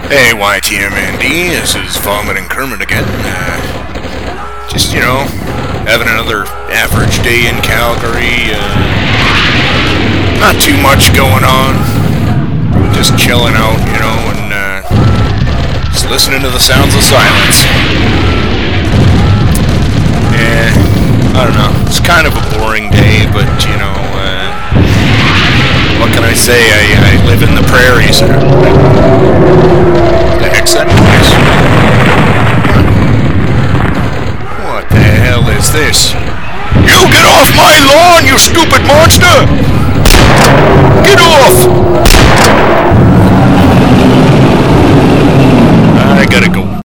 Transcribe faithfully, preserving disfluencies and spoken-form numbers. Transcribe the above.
Hey, Y T M N D, this is Vomiting Kermit again. Uh, just, you know, having another average day in Calgary. Uh, not too much going on. Just chilling out, you know, and uh, just listening to the sounds of silence. Yeah, I don't know. It's kind of a boring day, but, you know, uh, what can I say? I, I live in the prairies. The heck's that noise? What the hell is this? You get off my lawn, you stupid monster! Get off! I gotta go.